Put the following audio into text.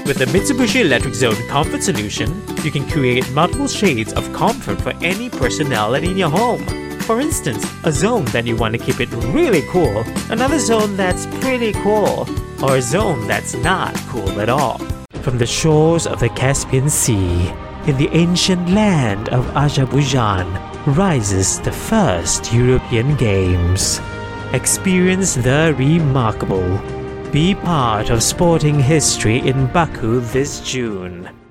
With the Mitsubishi Electric Zone Comfort Solution, you can create multiple shades of comfort for any personality in your home. For instance, a zone that you want to keep it really cool, another zone that's pretty cool, or a zone that's not cool at all. From the shores of the Caspian Sea, in the ancient land of Azerbaijan, rises the first European Games. Experience the remarkable. Be part of sporting history in Baku this June.